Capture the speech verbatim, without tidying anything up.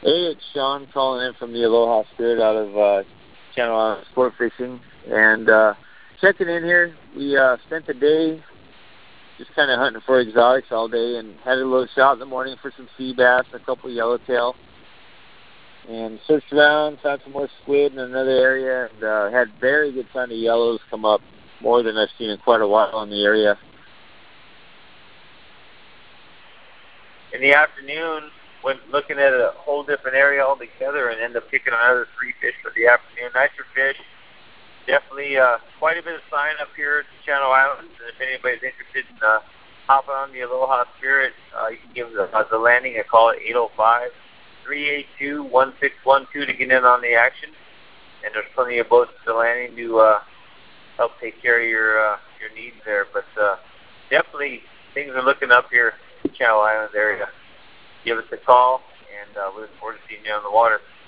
Hey, it's Sean calling in from the Aloha Spirit out of uh, Channel Islands Sport Fishing, and uh, checking in here. We uh, spent the day just kind of hunting for exotics all day, and had a little shot in the morning for some sea bass and a couple of yellowtail, and searched around, found some more squid in another area, and uh, had very good sign of yellows come up, more than I've seen in quite a while in the area. In the afternoon, went looking at a whole different area altogether and ended up picking another three fish for the afternoon. Nicer fish. Definitely uh, quite a bit of sign up here at the Channel Islands. And if anybody's interested in uh, hopping on the Aloha Spirit, uh, you can give the, uh, the landing a call at eight oh five, three eight two, one six one two to get in on the action. And there's plenty of boats at the landing to uh, help take care of your uh, your needs there. But uh, definitely things are looking up here in the Channel Islands area. Give us a call, and uh, we look forward to seeing you on the water.